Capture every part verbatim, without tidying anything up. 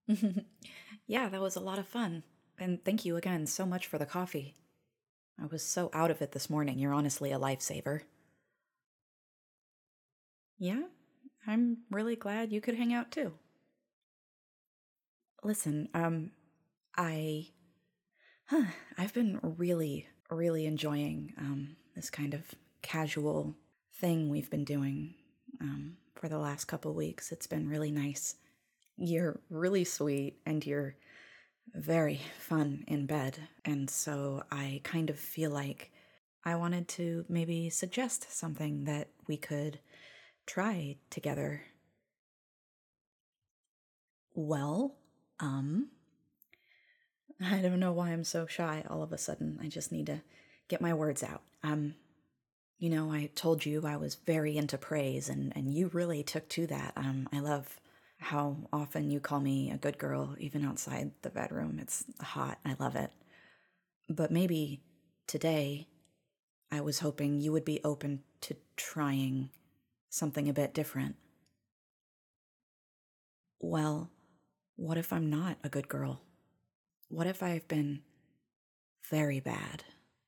Yeah, that was a lot of fun. And thank you again so much for the coffee. I was so out of it this morning. You're honestly a lifesaver. Yeah, I'm really glad you could hang out too. Listen, um, I. Huh, I've been really, really enjoying um, this kind of casual thing we've been doing um, for the last couple weeks. It's been really nice. You're really sweet and you're very fun in bed. And so I kind of feel like I wanted to maybe suggest something that we could try together. Well, um, I don't know why I'm so shy all of a sudden. I just need to get my words out. Um, you know, I told you I was very into praise, and, and you really took to that. Um, I love how often you call me a good girl, even outside the bedroom. It's hot. I love it. But maybe today I was hoping you would be open to trying something a bit different. Well, what if I'm not a good girl? What if I've been very bad?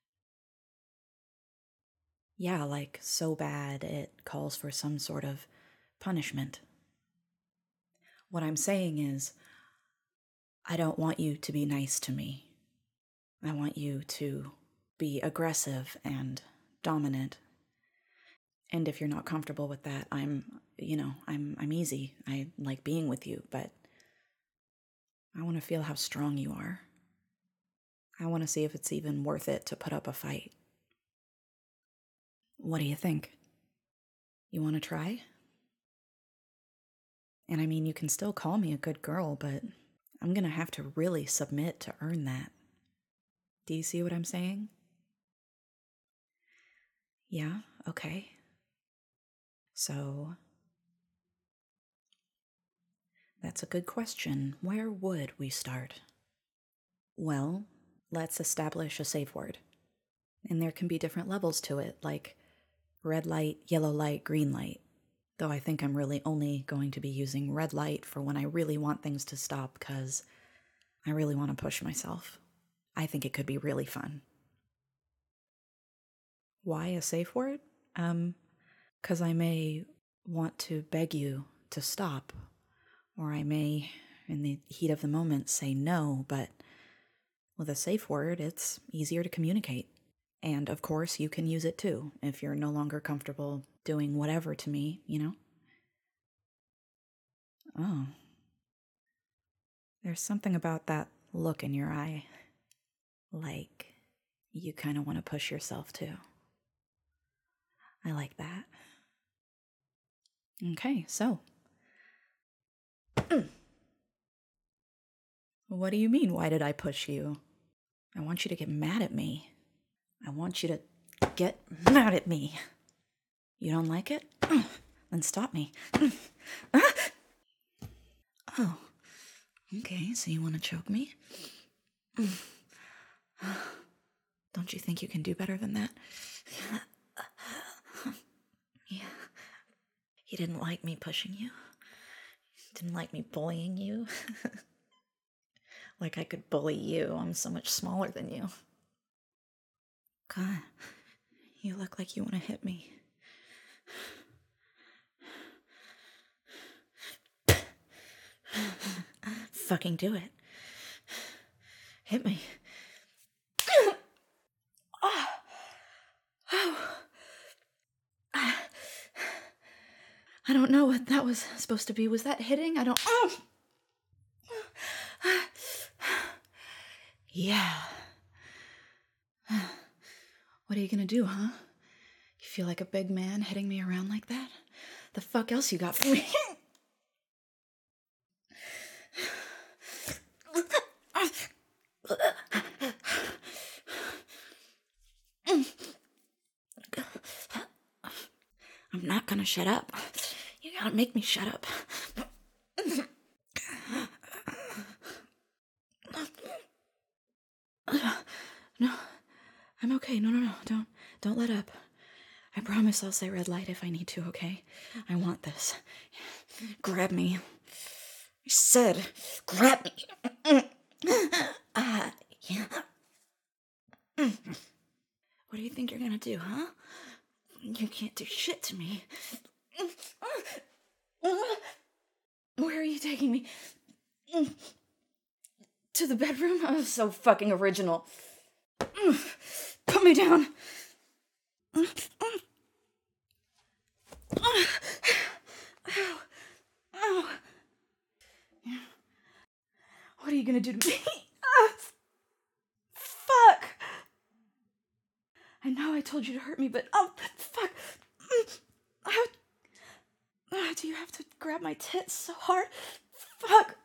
Yeah, like so bad it calls for some sort of punishment. What I'm saying is, I don't want you to be nice to me. I want you to be aggressive and dominant. And if you're not comfortable with that, I'm, you know, I'm I'm easy. I like being with you, but I want to feel how strong you are. I want to see if it's even worth it to put up a fight. What do you think? You want to try? And I mean, you can still call me a good girl, but I'm gonna have to really submit to earn that. Do you see what I'm saying? Yeah, okay. So, that's a good question. Where would we start? Well, let's establish a safe word. And there can be different levels to it, like red light, yellow light, green light. Though I think I'm really only going to be using red light for when I really want things to stop because I really want to push myself. I think it could be really fun. Why a safe word? Um, because I may want to beg you to stop, or I may, in the heat of the moment, say no, but with a safe word, it's easier to communicate. And of course, you can use it too if you're no longer comfortable doing whatever to me, you know? Oh, there's something about that look in your eye. Like, you kind of want to push yourself too. I like that. Okay, so. What do you mean, why did I push you? I want you to get mad at me. I want you to get mad at me. You don't like it? Then stop me. Oh, okay, so you want to choke me? Don't you think you can do better than that? Yeah. You didn't like me pushing you? Didn't like me bullying you? Like I could bully you. I'm so much smaller than you. God, you look like you want to hit me. Fucking do it. Hit me. I don't know what that was supposed to be. Was that hitting? I don't. Oh! Yeah. What are you gonna do, huh? You feel like a big man hitting me around like that? The fuck else you got for me? I'm not gonna shut up. You gotta make me shut up. No, I'm okay. No, no, no. Don't, don't let up. I promise I'll say red light if I need to, okay? I want this. Grab me. I said, grab me. uh, yeah. What do you think you're gonna do, huh? You can't do shit to me. Where are you taking me? To the bedroom? Oh, so fucking original. Put me down. Ow. Ow. What are you gonna do to me? Fuck! I know I told you to hurt me, but oh, fuck! How, uh, do you have to grab my tits so hard? Fuck!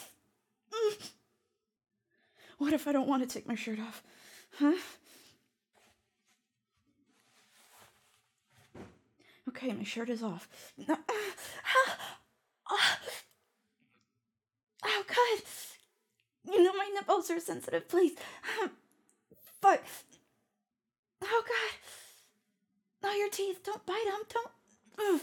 What if I don't want to take my shirt off? Huh? Okay, my shirt is off. No. Oh, God! You know my nipples are sensitive, please. Fuck. Oh, God. No, your teeth. Don't bite them. Don't.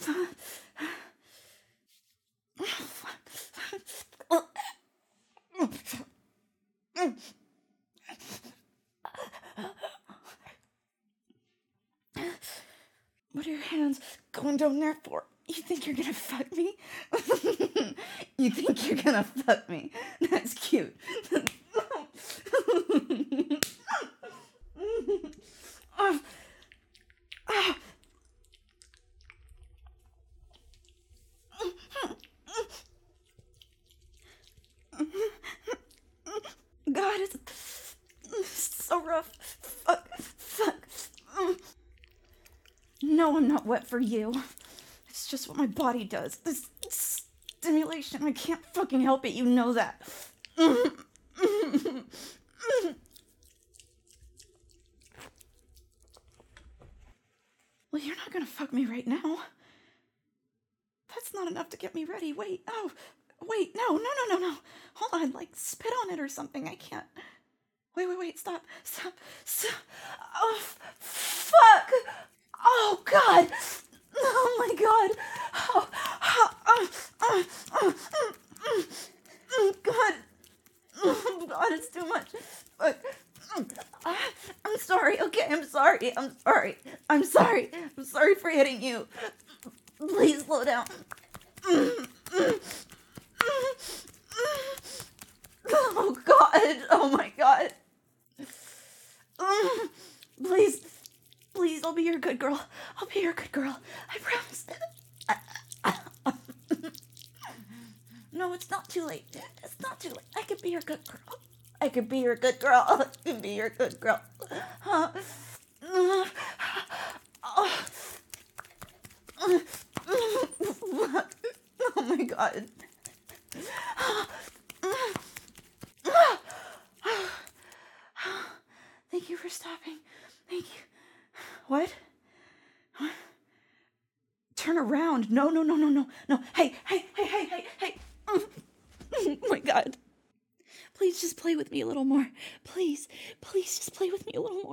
What are your hands going down there for? You think you're gonna fuck me? You think you're gonna fuck me? That's cute. Oh. Oh. God, it's, it's so rough. Fuck. Fuck. No, I'm not wet for you. It's just what my body does. This stimulation, I can't fucking help it. You know that. Well, you're not gonna fuck me right now. That's not enough to get me ready. Wait, oh, wait, no, no, no, no, no. Hold on, like spit on it or something. I can't. Wait, wait, wait, stop, stop, stop. Oh, fuck. Oh, God. Oh, my God. Oh, oh, oh, oh, oh, oh, oh, God. Oh, God, it's too much. Fuck. I'm sorry, okay, I'm sorry, I'm sorry, I'm sorry, I'm sorry for hitting you. Please slow down. Oh, God, oh my God. Please, please, I'll be your good girl. I'll be your good girl. I promise. No, it's not too late. It's not too late. I could be your good girl. I could be your good girl. I could be your good girl. Uh, uh, oh. Oh my God. Thank you for stopping. Thank you. What? Turn around. No, no, no, no, no, no. Hey, hey, hey, hey, hey, hey. Oh my God. Please just play with me a little more. Please, please just play with me a little more.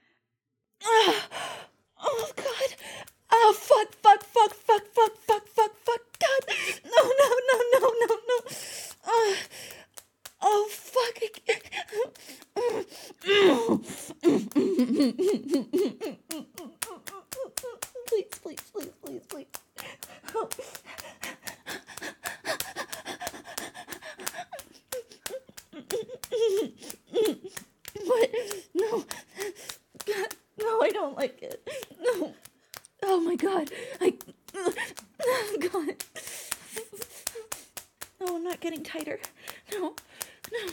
Oh, God. Oh, fuck, fuck, fuck, fuck, fuck, fuck, fuck, fuck. God. No, no, no, no, no, no. Uh, oh, fuck. Please, please, please, please, please. Oh. What? No. God, no, I don't like it. No. Oh my God. I. Oh God. No, I'm not getting tighter. No. No.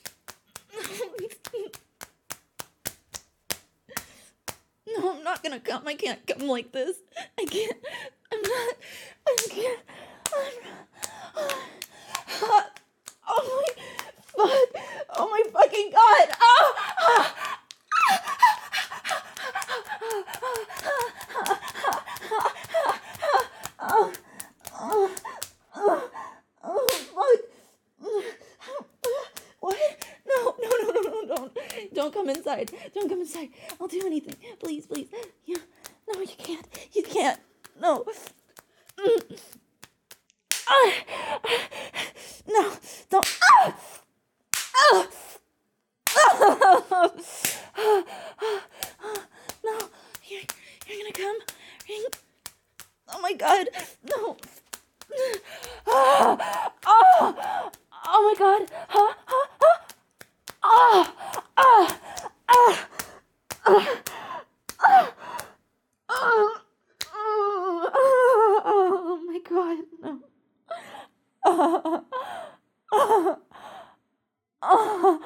No, I'm not gonna come. I can't come like this. I can't. I'm not. I can't. I'm not. Oh my. Fuck. Oh my fucking God. Oh. Oh. Oh. Oh. Oh. Fuck. What? No, no, no, no, no, don't. Don't come inside. Don't come inside. I'll do anything. Please, please. Yeah. No, you can't. You can't. No. Mm. Ah. No, don't. Ah! Ah! No, you're, you're gonna come. You're, oh my god, no. Ah! Oh, oh my god. Ah! Ah! Ah! Ah! Ah! Ah! Oh, oh, oh my god, no. Oh, oh, oh,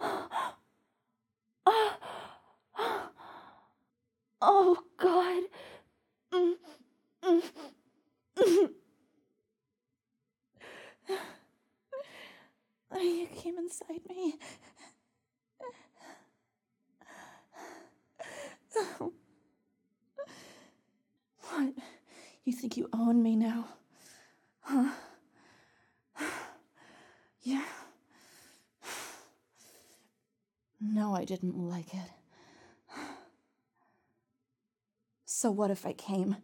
oh god. Mm, mm, mm. You came inside me. What? You think you own me now? Huh? Yeah. No, I didn't like it. So what if I came?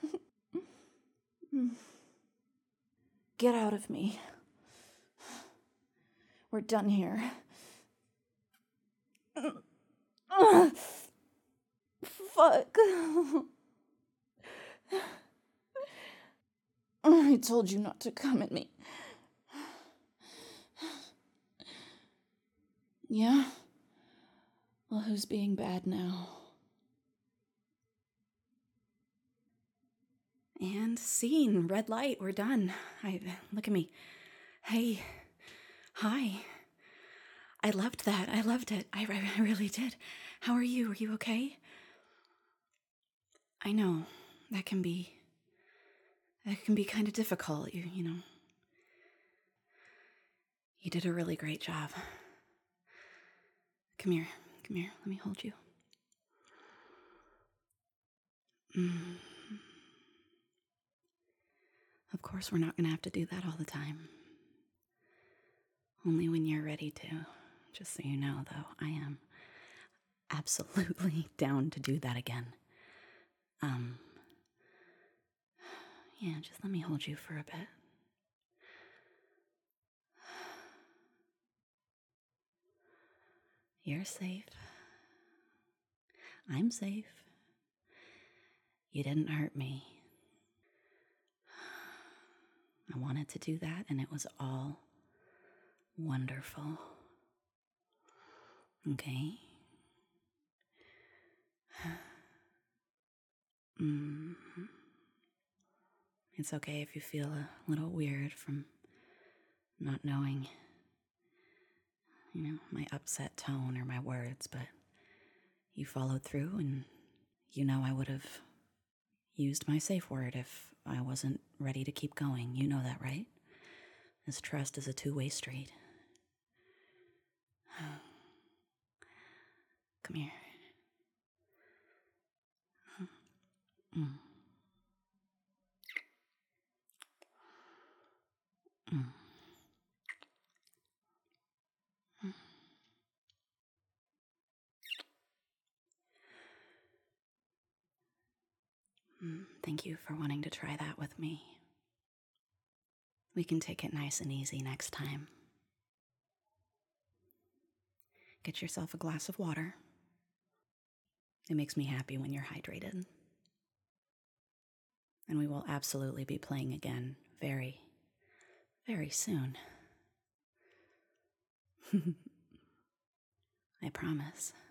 Get out of me. We're done here. Fuck. I told you not to come at me. Yeah? Well, who's being bad now? And scene. Red light. We're done. I look at me. Hey. Hi. I loved that. I loved it. I, I really did. How are you? Are you okay? I know. That can be... That can be kind of difficult, you, you know. You did a really great job. Come here. Come here. Let me hold you. Mm. Of course, we're not going to have to do that all the time. Only when you're ready to. Just so you know, though, I am absolutely down to do that again. Um, yeah, just let me hold you for a bit. You're safe. I'm safe. You didn't hurt me. I wanted to do that, and it was all wonderful. Okay? Mm. It's okay if you feel a little weird from not knowing, you know, my upset tone or my words, but you followed through, and you know I would have used my safe word if I wasn't ready to keep going. You know that, right? This trust is a two-way street. Come here. Mm. Mm. Mm. Thank you for wanting to try that with me. We can take it nice and easy next time. Get yourself a glass of water. It makes me happy when you're hydrated. And we will absolutely be playing again very, very soon. I promise.